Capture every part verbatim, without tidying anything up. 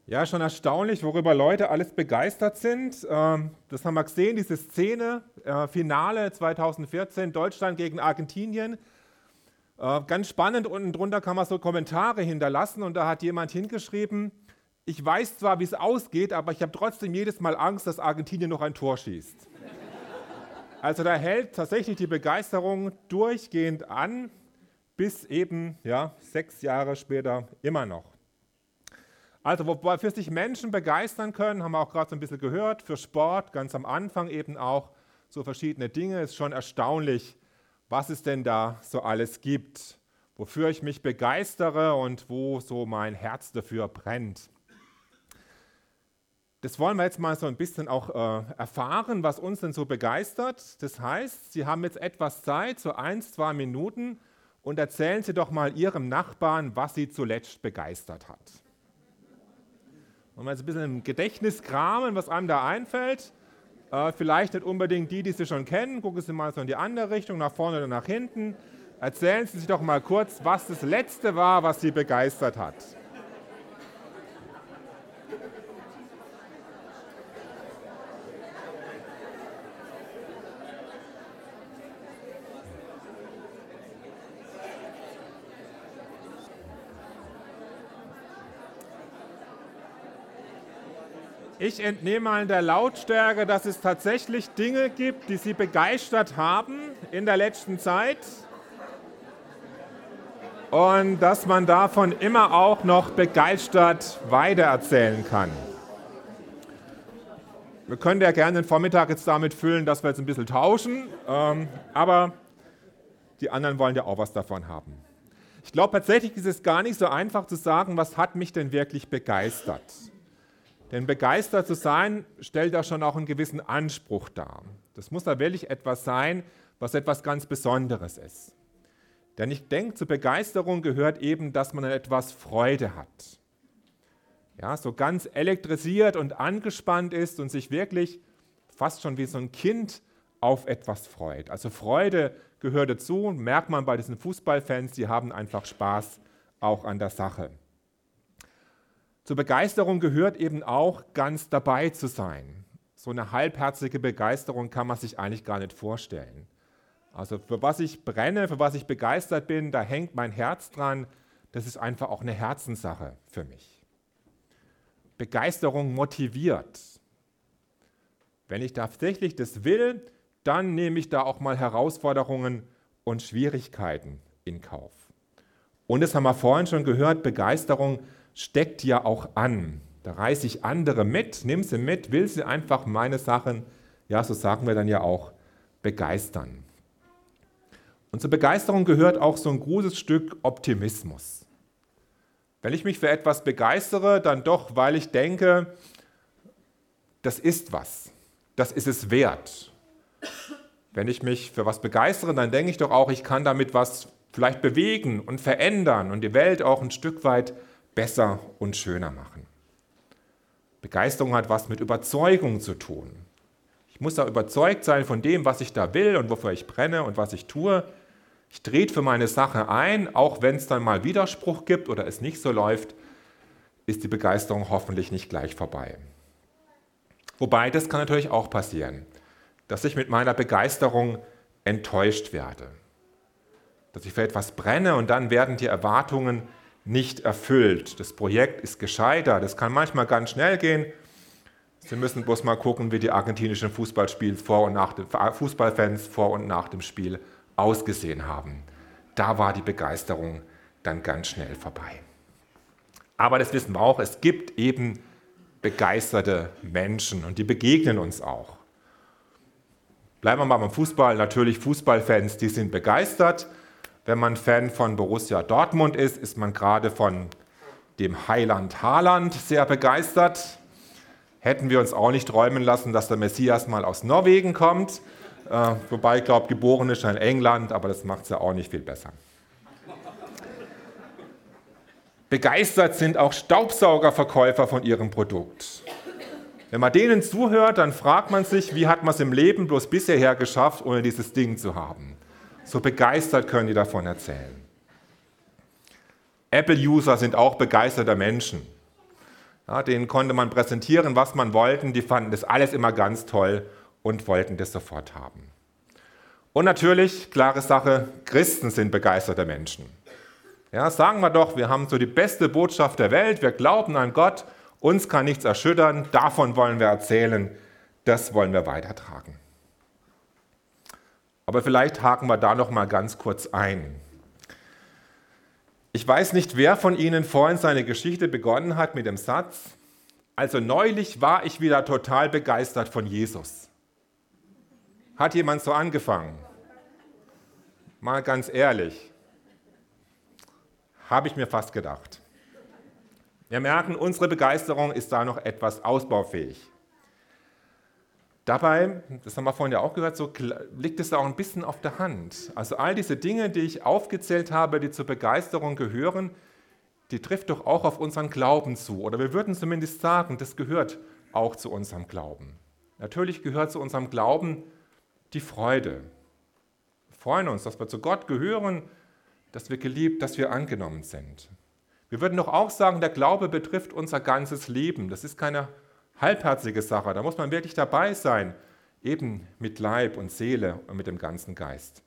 Ja, schon erstaunlich, worüber Leute alles begeistert sind. Ähm, Das haben wir gesehen, diese Szene, äh, Finale zweitausendvierzehn, Deutschland gegen Argentinien. Äh, Ganz spannend, unten drunter kann man so Kommentare hinterlassen und da hat jemand hingeschrieben, ich weiß zwar, wie es ausgeht, aber ich habe trotzdem jedes Mal Angst, dass Argentinien noch ein Tor schießt. Also da hält tatsächlich die Begeisterung durchgehend an, bis eben ja, sechs Jahre später immer noch. Also wofür sich Menschen begeistern können, haben wir auch gerade so ein bisschen gehört, für Sport, ganz am Anfang eben auch so verschiedene Dinge. Es ist schon erstaunlich, was es denn da so alles gibt, wofür ich mich begeistere und wo so mein Herz dafür brennt. Das wollen wir jetzt mal so ein bisschen auch äh, erfahren, was uns denn so begeistert. Das heißt, Sie haben jetzt etwas Zeit, so eins, zwei Minuten, und erzählen Sie doch mal Ihrem Nachbarn, was Sie zuletzt begeistert hat. Und mal so ein bisschen im Gedächtnis kramen, was einem da einfällt. Äh, vielleicht nicht unbedingt die, die Sie schon kennen. Gucken Sie mal so in die andere Richtung, nach vorne oder nach hinten. Erzählen Sie sich doch mal kurz, was das Letzte war, was Sie begeistert hat. Ich entnehme mal in der Lautstärke, dass es tatsächlich Dinge gibt, die Sie begeistert haben in der letzten Zeit und dass man davon immer auch noch begeistert weitererzählen kann. Wir können ja gerne den Vormittag jetzt damit füllen, dass wir jetzt ein bisschen tauschen, ähm, aber die anderen wollen ja auch was davon haben. Ich glaube tatsächlich ist es gar nicht so einfach zu sagen, was hat mich denn wirklich begeistert. Denn begeistert zu sein, stellt ja schon auch einen gewissen Anspruch dar. Das muss da wirklich etwas sein, was etwas ganz Besonderes ist. Denn ich denke, zur Begeisterung gehört eben, dass man an etwas Freude hat. Ja, so ganz elektrisiert und angespannt ist und sich wirklich fast schon wie so ein Kind auf etwas freut. Also Freude gehört dazu, merkt man bei diesen Fußballfans, die haben einfach Spaß auch an der Sache. Zur Begeisterung gehört eben auch, ganz dabei zu sein. So eine halbherzige Begeisterung kann man sich eigentlich gar nicht vorstellen. Also für was ich brenne, für was ich begeistert bin, da hängt mein Herz dran. Das ist einfach auch eine Herzenssache für mich. Begeisterung motiviert. Wenn ich tatsächlich das will, dann nehme ich da auch mal Herausforderungen und Schwierigkeiten in Kauf. Und das haben wir vorhin schon gehört, Begeisterung steckt ja auch an. Da reiße ich andere mit, nimm sie mit, will sie einfach meine Sachen, ja, so sagen wir dann ja auch, begeistern. Und zur Begeisterung gehört auch so ein großes Stück Optimismus. Wenn ich mich für etwas begeistere, dann doch, weil ich denke, das ist was, das ist es wert. Wenn ich mich für was begeistere, dann denke ich doch auch, ich kann damit was vielleicht bewegen und verändern und die Welt auch ein Stück weit besser und schöner machen. Begeisterung hat was mit Überzeugung zu tun. Ich muss da überzeugt sein von dem, was ich da will und wofür ich brenne und was ich tue. Ich trete für meine Sache ein, auch wenn es dann mal Widerspruch gibt oder es nicht so läuft, ist die Begeisterung hoffentlich nicht gleich vorbei. Wobei, das kann natürlich auch passieren, dass ich mit meiner Begeisterung enttäuscht werde. Dass ich für etwas brenne und dann werden die Erwartungen nicht erfüllt. Das Projekt ist gescheitert. Das kann manchmal ganz schnell gehen. Sie müssen bloß mal gucken, wie die argentinischen Fußballspiels vor und nach dem, Fußballfans vor und nach dem Spiel ausgesehen haben. Da war die Begeisterung dann ganz schnell vorbei. Aber das wissen wir auch, es gibt eben begeisterte Menschen und die begegnen uns auch. Bleiben wir mal beim Fußball. Natürlich Fußballfans, die sind begeistert. Wenn man Fan von Borussia Dortmund ist, ist man gerade von dem Heiland Haaland sehr begeistert. Hätten wir uns auch nicht träumen lassen, dass der Messias mal aus Norwegen kommt. Äh, wobei, ich glaube, geboren ist er in England, aber das macht es ja auch nicht viel besser. Begeistert sind auch Staubsaugerverkäufer von ihrem Produkt. Wenn man denen zuhört, dann fragt man sich, wie hat man es im Leben bloß bisher geschafft, ohne dieses Ding zu haben. So begeistert können die davon erzählen. Apple-User sind auch begeisterte Menschen. Ja, denen konnte man präsentieren, was man wollte. Die fanden das alles immer ganz toll und wollten das sofort haben. Und natürlich, klare Sache, Christen sind begeisterte Menschen. Ja, sagen wir doch, wir haben so die beste Botschaft der Welt, wir glauben an Gott, uns kann nichts erschüttern, davon wollen wir erzählen, das wollen wir weitertragen. Aber vielleicht haken wir da noch mal ganz kurz ein. Ich weiß nicht, wer von Ihnen vorhin seine Geschichte begonnen hat mit dem Satz, also neulich war ich wieder total begeistert von Jesus. Hat jemand so angefangen? Mal ganz ehrlich, habe ich mir fast gedacht. Wir merken, unsere Begeisterung ist da noch etwas ausbaufähig. Dabei, das haben wir vorhin ja auch gehört, so liegt es auch ein bisschen auf der Hand. Also all diese Dinge, die ich aufgezählt habe, die zur Begeisterung gehören, die trifft doch auch auf unseren Glauben zu. Oder wir würden zumindest sagen, das gehört auch zu unserem Glauben. Natürlich gehört zu unserem Glauben die Freude. Wir freuen uns, dass wir zu Gott gehören, dass wir geliebt, dass wir angenommen sind. Wir würden doch auch sagen, der Glaube betrifft unser ganzes Leben. Das ist keine halbherzige Sache, da muss man wirklich dabei sein, eben mit Leib und Seele und mit dem ganzen Geist.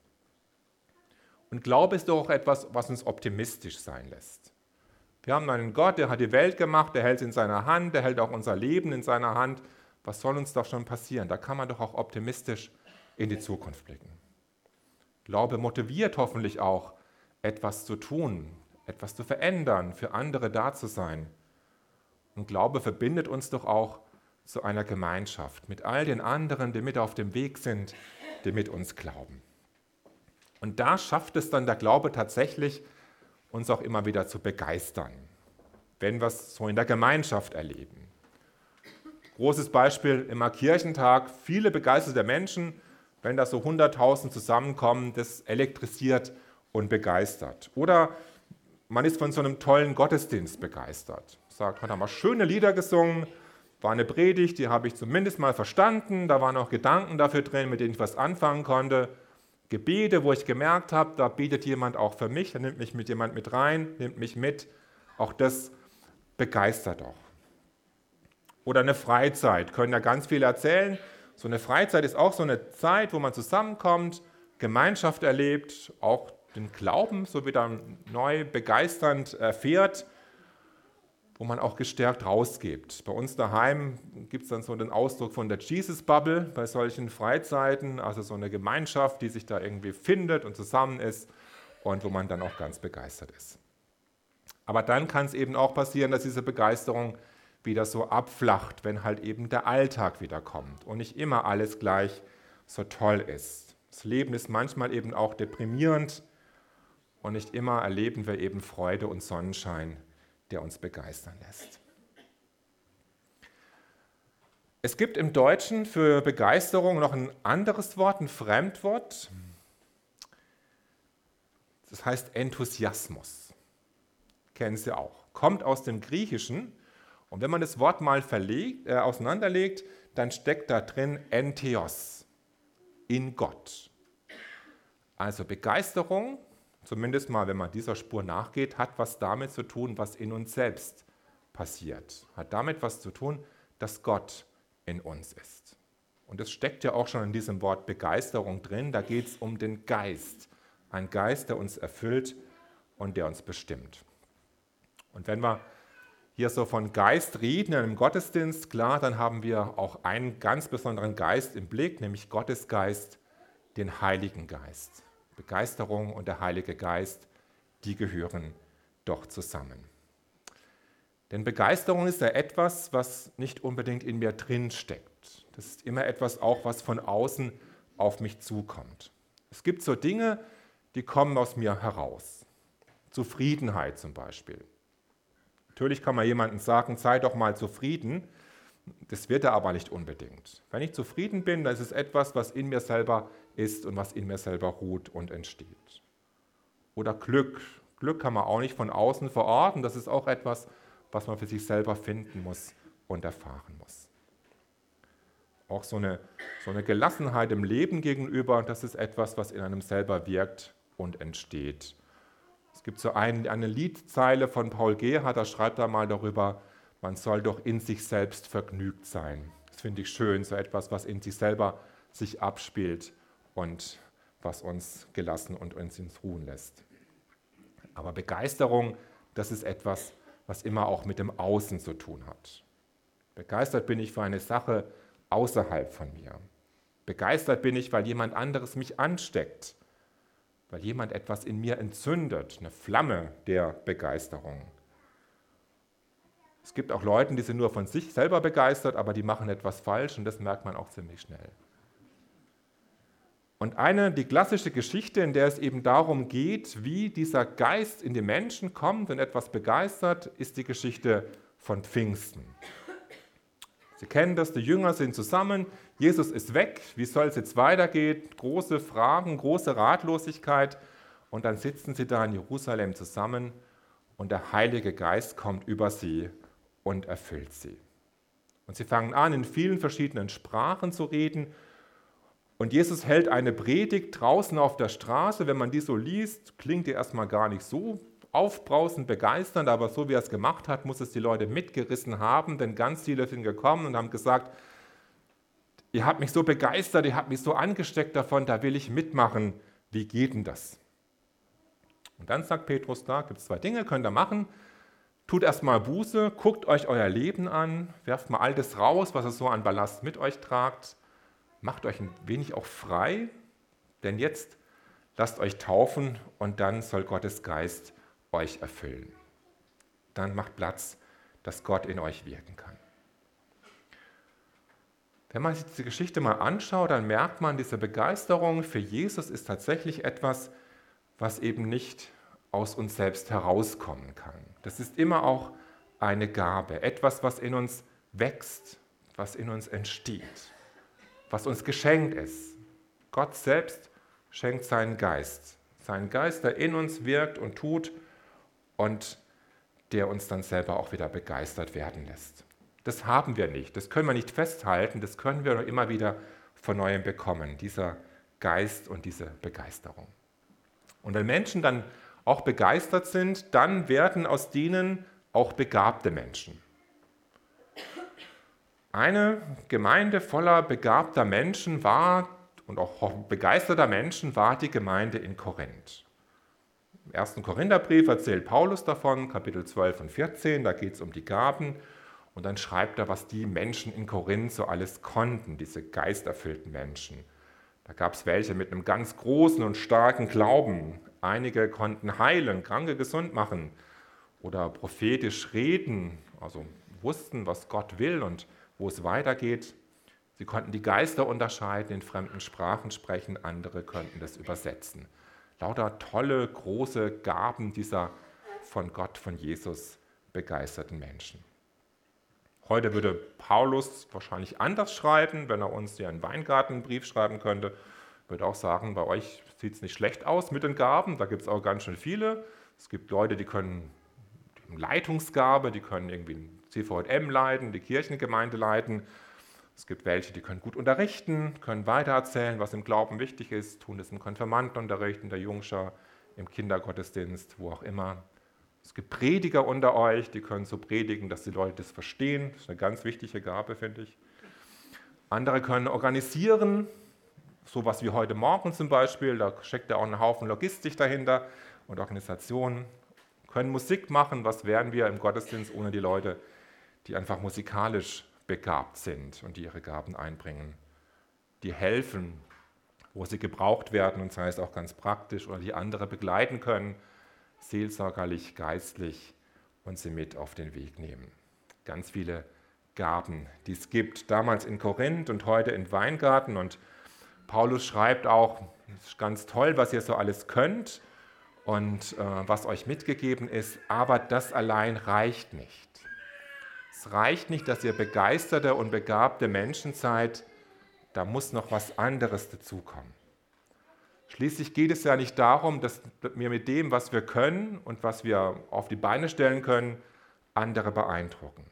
Und Glaube ist doch auch etwas, was uns optimistisch sein lässt. Wir haben einen Gott, der hat die Welt gemacht, der hält es in seiner Hand, der hält auch unser Leben in seiner Hand. Was soll uns doch schon passieren? Da kann man doch auch optimistisch in die Zukunft blicken. Glaube motiviert hoffentlich auch, etwas zu tun, etwas zu verändern, für andere da zu sein. Und Glaube verbindet uns doch auch zu einer Gemeinschaft mit all den anderen, die mit auf dem Weg sind, die mit uns glauben. Und da schafft es dann der Glaube tatsächlich, uns auch immer wieder zu begeistern, wenn wir es so in der Gemeinschaft erleben. Großes Beispiel immer Kirchentag, viele begeisterte Menschen, wenn da so hunderttausend zusammenkommen, das elektrisiert und begeistert. Oder man ist von so einem tollen Gottesdienst begeistert. Sagt, heute haben wir schöne Lieder gesungen, war eine Predigt, die habe ich zumindest mal verstanden, da waren auch Gedanken dafür drin, mit denen ich was anfangen konnte. Gebete, wo ich gemerkt habe, da betet jemand auch für mich, da nimmt mich mit jemand mit rein, nimmt mich mit. Auch das begeistert doch. Oder eine Freizeit, können ja ganz viele erzählen. So eine Freizeit ist auch so eine Zeit, wo man zusammenkommt, Gemeinschaft erlebt, auch den Glauben so wieder neu begeisternd erfährt, wo man auch gestärkt rausgibt. Bei uns daheim gibt es dann so den Ausdruck von der Jesus-Bubble bei solchen Freizeiten, also so eine Gemeinschaft, die sich da irgendwie findet und zusammen ist und wo man dann auch ganz begeistert ist. Aber dann kann es eben auch passieren, dass diese Begeisterung wieder so abflacht, wenn halt eben der Alltag wieder kommt und nicht immer alles gleich so toll ist. Das Leben ist manchmal eben auch deprimierend und nicht immer erleben wir eben Freude und Sonnenschein, der uns begeistern lässt. Es gibt im Deutschen für Begeisterung noch ein anderes Wort, ein Fremdwort. Das heißt Enthusiasmus. Kennen Sie auch. Kommt aus dem Griechischen. Und wenn man das Wort mal verlegt, äh, auseinanderlegt, dann steckt da drin Entheos, in Gott. Also Begeisterung, zumindest mal, wenn man dieser Spur nachgeht, hat was damit zu tun, was in uns selbst passiert. Hat damit was zu tun, dass Gott in uns ist. Und es steckt ja auch schon in diesem Wort Begeisterung drin. Da geht es um den Geist. Ein Geist, der uns erfüllt und der uns bestimmt. Und wenn wir hier so von Geist reden in einem Gottesdienst, klar, dann haben wir auch einen ganz besonderen Geist im Blick, nämlich Gottes Geist, den Heiligen Geist. Begeisterung und der Heilige Geist, die gehören doch zusammen. Denn Begeisterung ist ja etwas, was nicht unbedingt in mir drin steckt. Das ist immer etwas auch, was von außen auf mich zukommt. Es gibt so Dinge, die kommen aus mir heraus. Zufriedenheit zum Beispiel. Natürlich kann man jemandem sagen, sei doch mal zufrieden. Das wird er aber nicht unbedingt. Wenn ich zufrieden bin, dann ist es etwas, was in mir selber ist und was in mir selber ruht und entsteht. Oder Glück. Glück kann man auch nicht von außen verorten. Das ist auch etwas, was man für sich selber finden muss und erfahren muss. Auch so eine, so eine Gelassenheit im Leben gegenüber, das ist etwas, was in einem selber wirkt und entsteht. Es gibt so ein, eine Liedzeile von Paul Gerhardt, da schreibt er mal darüber, man soll doch in sich selbst vergnügt sein. Das finde ich schön, so etwas, was in sich selber sich abspielt und was uns gelassen und uns ins Ruhen lässt. Aber Begeisterung, das ist etwas, was immer auch mit dem Außen zu tun hat. Begeistert bin ich für eine Sache außerhalb von mir. Begeistert bin ich, weil jemand anderes mich ansteckt, weil jemand etwas in mir entzündet, eine Flamme der Begeisterung. Es gibt auch Leute, die sind nur von sich selber begeistert, aber die machen etwas falsch und das merkt man auch ziemlich schnell. Und eine, die klassische Geschichte, in der es eben darum geht, wie dieser Geist in die Menschen kommt und etwas begeistert, ist die Geschichte von Pfingsten. Sie kennen das, die Jünger sind zusammen, Jesus ist weg, wie soll es jetzt weitergehen? Große Fragen, große Ratlosigkeit und dann sitzen sie da in Jerusalem zusammen und der Heilige Geist kommt über sie und erfüllt sie. Und sie fangen an, in vielen verschiedenen Sprachen zu reden und Jesus hält eine Predigt draußen auf der Straße. Wenn man die so liest, klingt die erstmal gar nicht so aufbrausend, begeisternd, aber so wie er es gemacht hat, muss es die Leute mitgerissen haben, denn ganz viele sind gekommen und haben gesagt, ihr habt mich so begeistert, ihr habt mich so angesteckt davon, da will ich mitmachen, wie geht denn das? Und dann sagt Petrus, da gibt es zwei Dinge, könnt ihr machen, tut erstmal Buße, guckt euch euer Leben an, werft mal all das raus, was ihr so an Ballast mit euch tragt, macht euch ein wenig auch frei, denn jetzt lasst euch taufen und dann soll Gottes Geist euch erfüllen. Dann macht Platz, dass Gott in euch wirken kann. Wenn man sich diese Geschichte mal anschaut, dann merkt man, diese Begeisterung für Jesus ist tatsächlich etwas, was eben nicht aus uns selbst herauskommen kann. Das ist immer auch eine Gabe, etwas, was in uns wächst, was in uns entsteht, was uns geschenkt ist. Gott selbst schenkt seinen Geist, seinen Geist, der in uns wirkt und tut und der uns dann selber auch wieder begeistert werden lässt. Das haben wir nicht, das können wir nicht festhalten, das können wir nur immer wieder von Neuem bekommen, dieser Geist und diese Begeisterung. Und wenn Menschen dann auch begeistert sind, dann werden aus denen auch begabte Menschen. Eine Gemeinde voller begabter Menschen war und auch begeisterter Menschen war die Gemeinde in Korinth. Im ersten Korintherbrief erzählt Paulus davon, Kapitel zwölf und vierzehn, da geht es um die Gaben. Und dann schreibt er, was die Menschen in Korinth so alles konnten, diese geisterfüllten Menschen. Da gab es welche mit einem ganz großen und starken Glauben. Einige konnten heilen, Kranke gesund machen oder prophetisch reden, also wussten, was Gott will und wo es weitergeht. Sie konnten die Geister unterscheiden, in fremden Sprachen sprechen, andere konnten das übersetzen. Lauter tolle, große Gaben dieser von Gott, von Jesus begeisterten Menschen. Heute würde Paulus wahrscheinlich anders schreiben, wenn er uns hier einen Weingartenbrief schreiben könnte. Würde auch sagen, bei euch sieht es nicht schlecht aus mit den Gaben, da gibt es auch ganz schön viele. Es gibt Leute, die können die haben Leitungsgabe, die können irgendwie ein C V J M leiten, die Kirchengemeinde leiten. Es gibt welche, die können gut unterrichten, können weitererzählen, was im Glauben wichtig ist, tun das im Konfirmandenunterricht, in der Jungschar, im Kindergottesdienst, wo auch immer. Es gibt Prediger unter euch, die können so predigen, dass die Leute das verstehen. Das ist eine ganz wichtige Gabe, finde ich. Andere können organisieren, sowas wie heute Morgen zum Beispiel, da steckt ja auch ein Haufen Logistik dahinter und Organisation. Können Musik machen, was wären wir im Gottesdienst ohne die Leute, die einfach musikalisch begabt sind und die ihre Gaben einbringen, die helfen, wo sie gebraucht werden und sei es auch ganz praktisch oder die andere begleiten können, seelsorgerlich, geistlich und sie mit auf den Weg nehmen. Ganz viele Gaben, die es gibt, damals in Korinth und heute in Weingarten und Paulus schreibt auch, es ist ganz toll, was ihr so alles könnt und äh, was euch mitgegeben ist, aber das allein reicht nicht. Es reicht nicht, dass ihr begeisterte und begabte Menschen seid, da muss noch was anderes dazukommen. Schließlich geht es ja nicht darum, dass wir mit dem, was wir können und was wir auf die Beine stellen können, andere beeindrucken.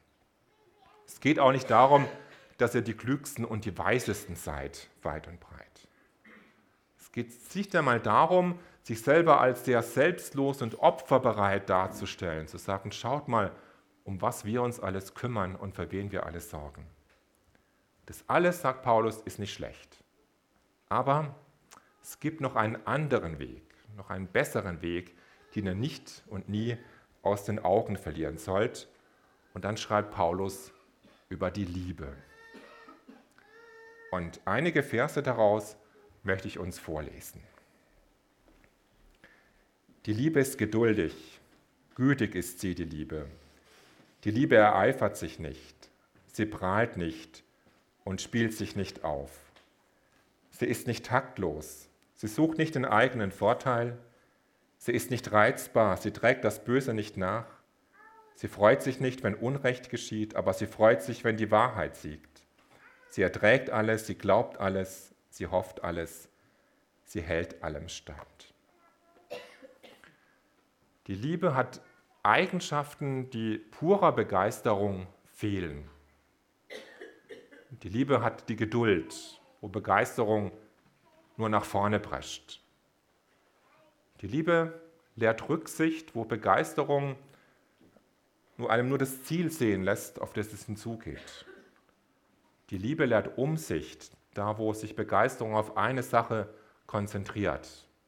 Es geht auch nicht darum, dass ihr die Klügsten und die Weisesten seid, weit und breit. Es geht nicht einmal darum, sich selber als sehr selbstlos und opferbereit darzustellen, zu sagen, schaut mal, um was wir uns alles kümmern und für wen wir alles sorgen. Das alles, sagt Paulus, ist nicht schlecht. Aber es gibt noch einen anderen Weg, noch einen besseren Weg, den ihr nicht und nie aus den Augen verlieren sollt. Und dann schreibt Paulus über die Liebe. Und einige Verse daraus möchte ich uns vorlesen. Die Liebe ist geduldig, gütig ist sie, die Liebe. Die Liebe ereifert sich nicht, sie prahlt nicht und spielt sich nicht auf. Sie ist nicht taktlos, sie sucht nicht den eigenen Vorteil, sie ist nicht reizbar, sie trägt das Böse nicht nach. Sie freut sich nicht, wenn Unrecht geschieht, aber sie freut sich, wenn die Wahrheit siegt. Sie erträgt alles, sie glaubt alles, sie hofft alles, sie hält allem stand. Die Liebe hat Eigenschaften, die purer Begeisterung fehlen. Die Liebe hat die Geduld, wo Begeisterung nur nach vorne prescht. Die Liebe lehrt Rücksicht, wo Begeisterung nur einem nur das Ziel sehen lässt, auf das es hinzugeht. Die Liebe lehrt Umsicht, da wo sich Begeisterung auf eine Sache konzentriert.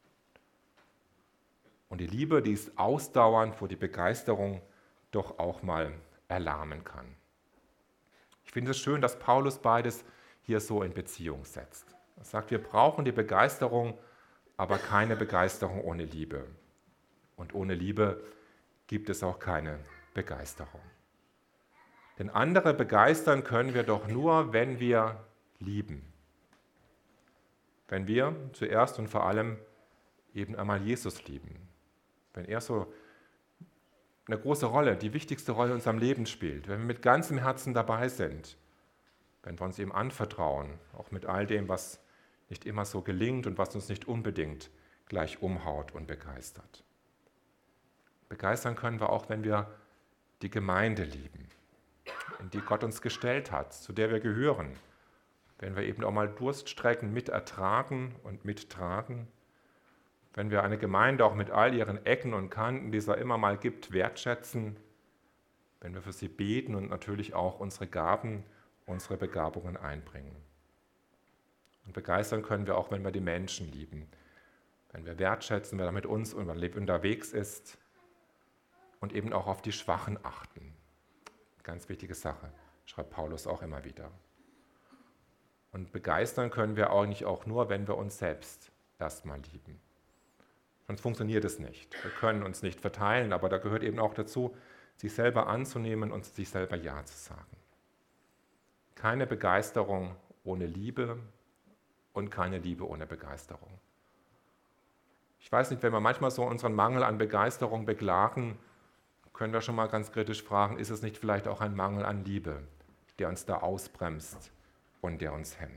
Und die Liebe, die ist ausdauernd, wo die Begeisterung doch auch mal erlahmen kann. Ich finde es schön, dass Paulus beides hier so in Beziehung setzt. Er sagt, wir brauchen die Begeisterung, aber keine Begeisterung ohne Liebe. Und ohne Liebe gibt es auch keine Begeisterung. Denn andere begeistern können wir doch nur, wenn wir lieben. Wenn wir zuerst und vor allem eben einmal Jesus lieben. Wenn er so eine große Rolle, die wichtigste Rolle in unserem Leben spielt. Wenn wir mit ganzem Herzen dabei sind. Wenn wir uns ihm anvertrauen. Auch mit all dem, was nicht immer so gelingt und was uns nicht unbedingt gleich umhaut und begeistert. Begeistern können wir auch, wenn wir die Gemeinde lieben, in die Gott uns gestellt hat, zu der wir gehören. Wenn wir eben auch mal Durststrecken mit ertragen und mittragen. Wenn wir eine Gemeinde auch mit all ihren Ecken und Kanten, die es ja immer mal gibt, wertschätzen. Wenn wir für sie beten und natürlich auch unsere Gaben, unsere Begabungen einbringen. Und begeistern können wir auch, wenn wir die Menschen lieben. Wenn wir wertschätzen, wer da mit uns unterwegs ist. Und eben auch auf die Schwachen achten. Ganz wichtige Sache, schreibt Paulus auch immer wieder. Und begeistern können wir eigentlich auch nur, wenn wir uns selbst erstmal lieben. Sonst funktioniert es nicht. Wir können uns nicht verteilen, aber da gehört eben auch dazu, sich selber anzunehmen und sich selber Ja zu sagen. Keine Begeisterung ohne Liebe und keine Liebe ohne Begeisterung. Ich weiß nicht, wenn wir manchmal so unseren Mangel an Begeisterung beklagen, können wir schon mal ganz kritisch fragen, ist es nicht vielleicht auch ein Mangel an Liebe, der uns da ausbremst und der uns hemmt?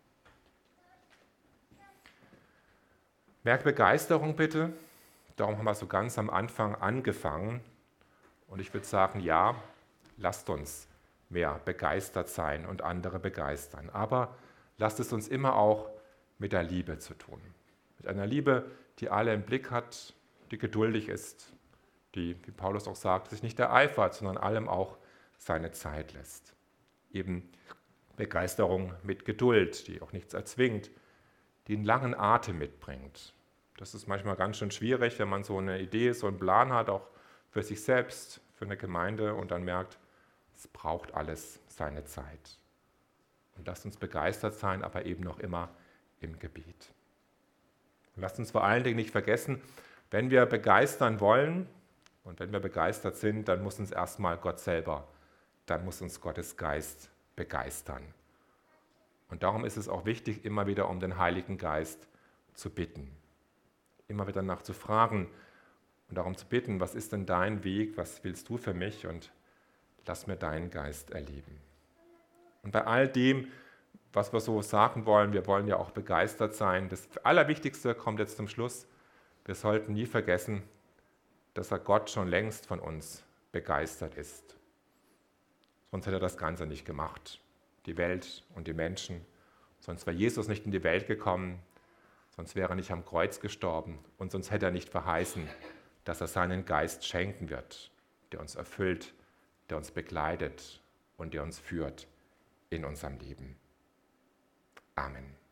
Mehr Begeisterung bitte, darum haben wir so ganz am Anfang angefangen. Und ich würde sagen, ja, lasst uns mehr begeistert sein und andere begeistern. Aber lasst es uns immer auch mit der Liebe zu tun. Mit einer Liebe, die alle im Blick hat, die geduldig ist, die, wie Paulus auch sagt, sich nicht ereifert, sondern allem auch seine Zeit lässt. Eben Begeisterung mit Geduld, die auch nichts erzwingt, die einen langen Atem mitbringt. Das ist manchmal ganz schön schwierig, wenn man so eine Idee, so einen Plan hat, auch für sich selbst, für eine Gemeinde und dann merkt, es braucht alles seine Zeit. Und lasst uns begeistert sein, aber eben noch immer im Gebet. Und lasst uns vor allen Dingen nicht vergessen, wenn wir begeistern wollen und wenn wir begeistert sind, dann muss uns erstmal Gott selber, dann muss uns Gottes Geist begeistern. Und darum ist es auch wichtig, immer wieder um den Heiligen Geist zu bitten. Immer wieder danach zu fragen und darum zu bitten, was ist denn dein Weg, was willst du für mich und lass mir deinen Geist erleben. Und bei all dem, was wir so sagen wollen, wir wollen ja auch begeistert sein. Das Allerwichtigste kommt jetzt zum Schluss. Wir sollten nie vergessen, dass er Gott schon längst von uns begeistert ist. Sonst hätte er das Ganze nicht gemacht. Die Welt und die Menschen. Sonst wäre Jesus nicht in die Welt gekommen. Sonst wäre er nicht am Kreuz gestorben. Und sonst hätte er nicht verheißen, dass er seinen Geist schenken wird, der uns erfüllt der uns begleitet und der uns führt in unserem Leben. Amen.